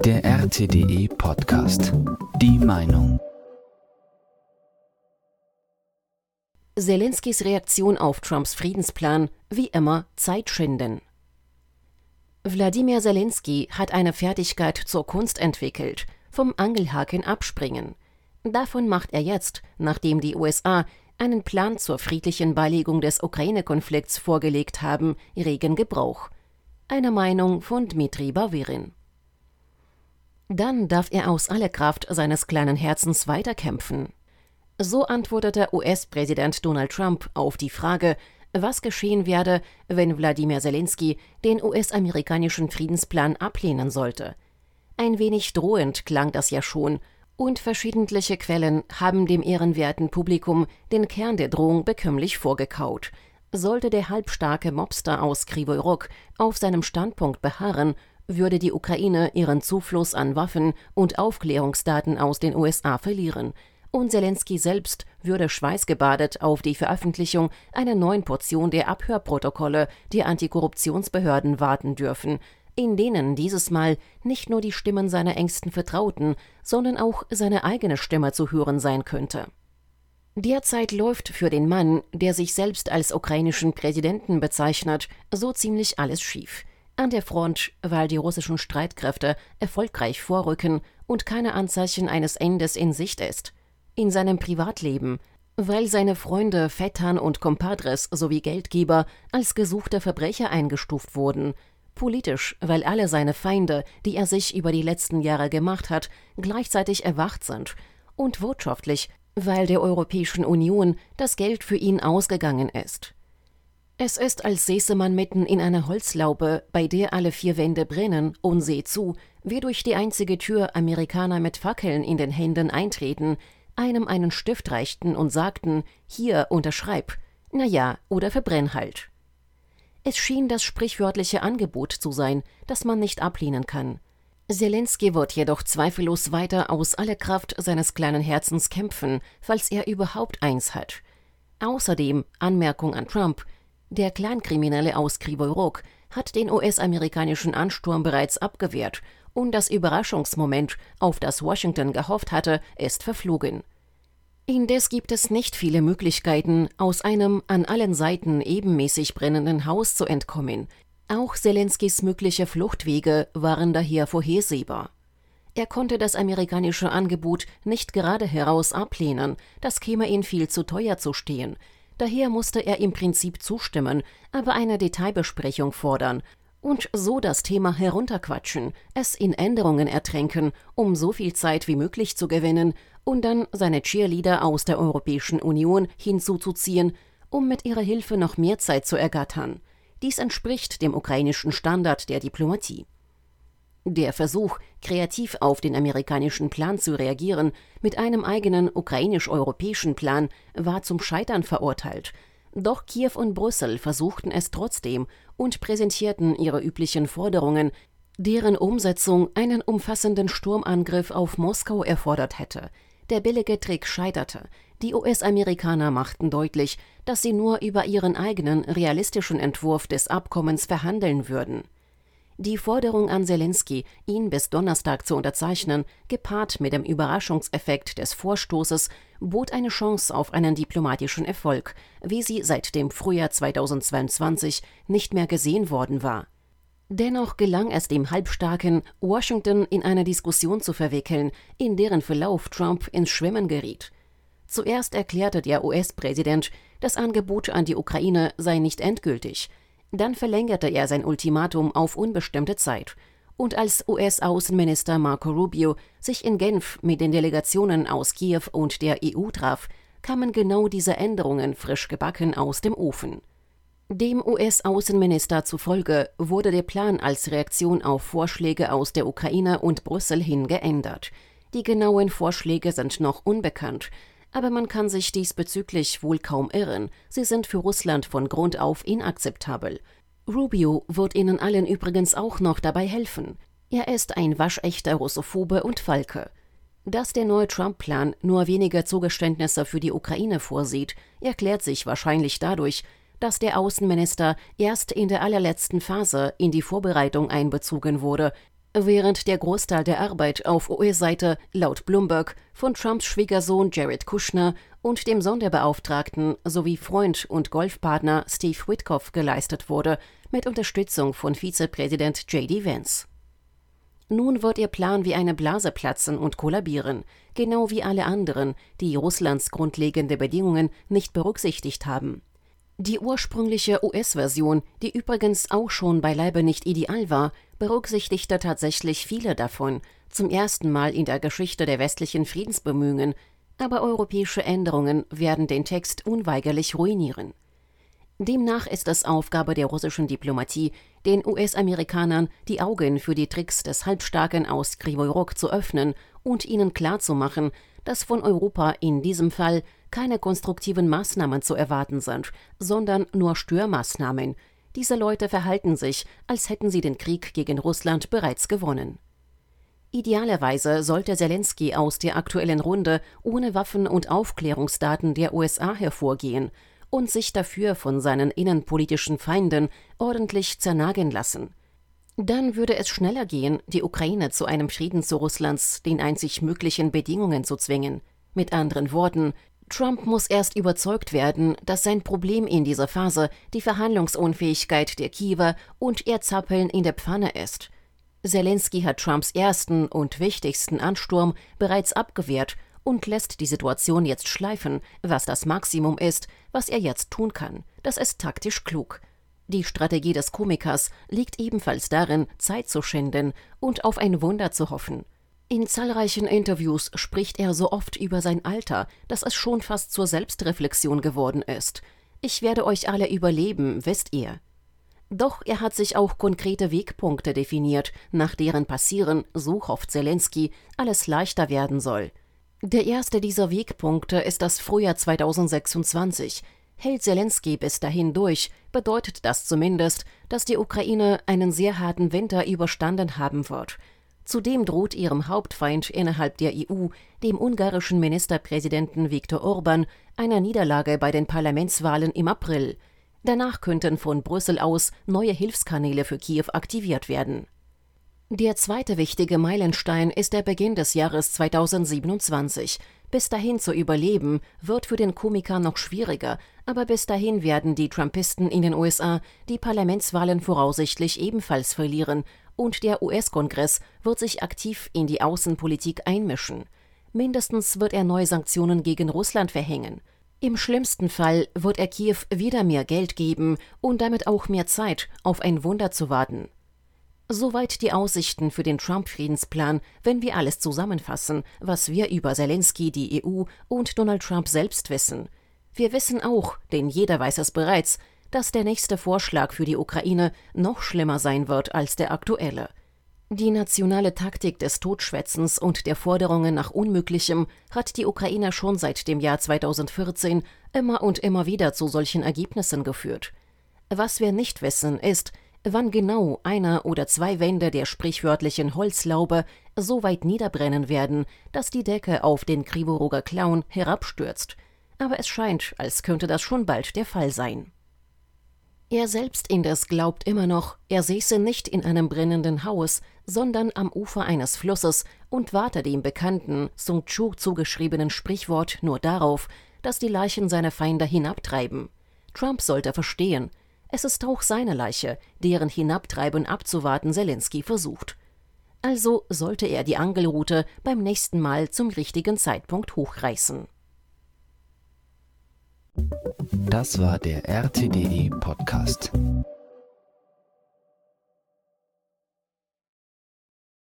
Der RTDE Podcast. Die Meinung. Selenskys Reaktion auf Trumps Friedensplan, wie immer, Zeit schinden. Wladimir Selensky hat eine Fertigkeit zur Kunst entwickelt, vom Angelhaken abspringen. Davon macht er jetzt, nachdem die USA einen Plan zur friedlichen Beilegung des Ukraine-Konflikts vorgelegt haben, regen Gebrauch. Eine Meinung von Dmitri Bawerin. Dann darf er aus aller Kraft seines kleinen Herzens weiterkämpfen. So antwortete US-Präsident Donald Trump auf die Frage, was geschehen werde, wenn Wladimir Selensky den US-amerikanischen Friedensplan ablehnen sollte. Ein wenig drohend klang das ja schon, und verschiedentliche Quellen haben dem ehrenwerten Publikum den Kern der Drohung bekömmlich vorgekaut. Sollte der halbstarke Mobster aus Kryvyi Rog auf seinem Standpunkt beharren, würde die Ukraine ihren Zufluss an Waffen und Aufklärungsdaten aus den USA verlieren, und Selensky selbst würde schweißgebadet auf die Veröffentlichung einer neuen Portion der Abhörprotokolle der Antikorruptionsbehörden warten dürfen, in denen dieses Mal nicht nur die Stimmen seiner engsten Vertrauten, sondern auch seine eigene Stimme zu hören sein könnte. Derzeit läuft für den Mann, der sich selbst als ukrainischen Präsidenten bezeichnet, so ziemlich alles schief. An der Front, weil die russischen Streitkräfte erfolgreich vorrücken und keine Anzeichen eines Endes in Sicht ist. In seinem Privatleben, weil seine Freunde, Vettern und Compadres sowie Geldgeber als gesuchte Verbrecher eingestuft wurden. Politisch, weil alle seine Feinde, die er sich über die letzten Jahre gemacht hat, gleichzeitig erwacht sind. Und wirtschaftlich, weil der Europäischen Union das Geld für ihn ausgegangen ist. Es ist, als säße man mitten in einer Holzlaube, bei der alle vier Wände brennen, und seht zu, wie durch die einzige Tür Amerikaner mit Fackeln in den Händen eintreten, einem einen Stift reichten und sagten, hier, unterschreib, naja, oder verbrenn halt. Es schien das sprichwörtliche Angebot zu sein, das man nicht ablehnen kann. Selensky wird jedoch zweifellos weiter aus aller Kraft seines kleinen Herzens kämpfen, falls er überhaupt eins hat. Außerdem, Anmerkung an Trump, der Clankriminelle aus Kryvyi Rog hat den US-amerikanischen Ansturm bereits abgewehrt und das Überraschungsmoment, auf das Washington gehofft hatte, ist verflogen. Indes gibt es nicht viele Möglichkeiten, aus einem an allen Seiten ebenmäßig brennenden Haus zu entkommen. Auch Selenskys mögliche Fluchtwege waren daher vorhersehbar. Er konnte das amerikanische Angebot nicht gerade heraus ablehnen, das käme ihm viel zu teuer zu stehen. Daher musste er im Prinzip zustimmen, aber eine Detailbesprechung fordern und so das Thema herunterquatschen, es in Änderungen ertränken, um so viel Zeit wie möglich zu gewinnen und dann seine Cheerleader aus der Europäischen Union hinzuzuziehen, um mit ihrer Hilfe noch mehr Zeit zu ergattern. Dies entspricht dem ukrainischen Standard der Diplomatie. Der Versuch, kreativ auf den amerikanischen Plan zu reagieren, mit einem eigenen ukrainisch-europäischen Plan, war zum Scheitern verurteilt. Doch Kiew und Brüssel versuchten es trotzdem und präsentierten ihre üblichen Forderungen, deren Umsetzung einen umfassenden Sturmangriff auf Moskau erfordert hätte. Der billige Trick scheiterte. Die US-Amerikaner machten deutlich, dass sie nur über ihren eigenen realistischen Entwurf des Abkommens verhandeln würden. Die Forderung an Selensky, ihn bis Donnerstag zu unterzeichnen, gepaart mit dem Überraschungseffekt des Vorstoßes, bot eine Chance auf einen diplomatischen Erfolg, wie sie seit dem Frühjahr 2022 nicht mehr gesehen worden war. Dennoch gelang es dem Halbstarken, Washington in eine Diskussion zu verwickeln, in deren Verlauf Trump ins Schwimmen geriet. Zuerst erklärte der US-Präsident, das Angebot an die Ukraine sei nicht endgültig. Dann verlängerte er sein Ultimatum auf unbestimmte Zeit. Und als US-Außenminister Marco Rubio sich in Genf mit den Delegationen aus Kiew und der EU traf, kamen genau diese Änderungen frisch gebacken aus dem Ofen. Dem US-Außenminister zufolge wurde der Plan als Reaktion auf Vorschläge aus der Ukraine und Brüssel hin geändert. Die genauen Vorschläge sind noch unbekannt, aber man kann sich diesbezüglich wohl kaum irren, sie sind für Russland von Grund auf inakzeptabel. Rubio wird ihnen allen übrigens auch noch dabei helfen. Er ist ein waschechter Russophobe und Falke. Dass der neue Trump-Plan nur weniger Zugeständnisse für die Ukraine vorsieht, erklärt sich wahrscheinlich dadurch, dass der Außenminister erst in der allerletzten Phase in die Vorbereitung einbezogen wurde, während der Großteil der Arbeit auf US-Seite laut Bloomberg von Trumps Schwiegersohn Jared Kushner und dem Sonderbeauftragten sowie Freund und Golfpartner Steve Witkoff geleistet wurde, mit Unterstützung von Vizepräsident J.D. Vance. Nun wird ihr Plan wie eine Blase platzen und kollabieren, genau wie alle anderen, die Russlands grundlegende Bedingungen nicht berücksichtigt haben. Die ursprüngliche US-Version, die übrigens auch schon beileibe nicht ideal war, berücksichtigte tatsächlich viele davon, zum ersten Mal in der Geschichte der westlichen Friedensbemühungen, aber europäische Änderungen werden den Text unweigerlich ruinieren. Demnach ist es Aufgabe der russischen Diplomatie, den US-Amerikanern die Augen für die Tricks des Halbstarken aus Kryvyi Rih zu öffnen und ihnen klarzumachen, dass von Europa in diesem Fall keine konstruktiven Maßnahmen zu erwarten sind, sondern nur Störmaßnahmen. Diese Leute verhalten sich, als hätten sie den Krieg gegen Russland bereits gewonnen. Idealerweise sollte Selenskyj aus der aktuellen Runde ohne Waffen und Aufklärungsdaten der USA hervorgehen und sich dafür von seinen innenpolitischen Feinden ordentlich zernageln lassen. Dann würde es schneller gehen, die Ukraine zu einem Frieden zu Russlands, den einzig möglichen Bedingungen zu zwingen. Mit anderen Worten, Trump muss erst überzeugt werden, dass sein Problem in dieser Phase die Verhandlungsunfähigkeit der Kiewer und ihr Zappeln in der Pfanne ist. Selenskyj hat Trumps ersten und wichtigsten Ansturm bereits abgewehrt und lässt die Situation jetzt schleifen, was das Maximum ist, was er jetzt tun kann. Das ist taktisch klug. Die Strategie des Komikers liegt ebenfalls darin, Zeit zu schinden und auf ein Wunder zu hoffen. In zahlreichen Interviews spricht er so oft über sein Alter, dass es schon fast zur Selbstreflexion geworden ist. Ich werde euch alle überleben, wisst ihr. Doch er hat sich auch konkrete Wegpunkte definiert, nach deren Passieren, so hofft Selenskyj, alles leichter werden soll. Der erste dieser Wegpunkte ist das Frühjahr 2026. Hält Selenskyj bis dahin durch, bedeutet das zumindest, dass die Ukraine einen sehr harten Winter überstanden haben wird. Zudem droht ihrem Hauptfeind innerhalb der EU, dem ungarischen Ministerpräsidenten Viktor Orbán, eine Niederlage bei den Parlamentswahlen im April. Danach könnten von Brüssel aus neue Hilfskanäle für Kiew aktiviert werden. Der zweite wichtige Meilenstein ist der Beginn des Jahres 2027. Bis dahin zu überleben, wird für den Komiker noch schwieriger, aber bis dahin werden die Trumpisten in den USA die Parlamentswahlen voraussichtlich ebenfalls verlieren und der US-Kongress wird sich aktiv in die Außenpolitik einmischen. Mindestens wird er neue Sanktionen gegen Russland verhängen. Im schlimmsten Fall wird er Kiew wieder mehr Geld geben und damit auch mehr Zeit, auf ein Wunder zu warten. Soweit die Aussichten für den Trump-Friedensplan, wenn wir alles zusammenfassen, was wir über Selenskyj, die EU und Donald Trump selbst wissen. Wir wissen auch, denn jeder weiß es bereits, dass der nächste Vorschlag für die Ukraine noch schlimmer sein wird als der aktuelle. Die nationale Taktik des Totschwätzens und der Forderungen nach Unmöglichem hat die Ukraine schon seit dem Jahr 2014 immer und immer wieder zu solchen Ergebnissen geführt. Was wir nicht wissen, ist, wann genau einer oder zwei Wände der sprichwörtlichen Holzlaube so weit niederbrennen werden, dass die Decke auf den Kryvyi Riher Clown herabstürzt. Aber es scheint, als könnte das schon bald der Fall sein. Er selbst indes glaubt immer noch, er säße nicht in einem brennenden Haus, sondern am Ufer eines Flusses und warte dem bekannten Sun Tzu zugeschriebenen Sprichwort nur darauf, dass die Leichen seiner Feinde hinabtreiben. Trump sollte verstehen, es ist auch seine Leiche, deren Hinabtreiben abzuwarten Selenskyj versucht. Also sollte er die Angelrute beim nächsten Mal zum richtigen Zeitpunkt hochreißen. Das war der RTDE Podcast.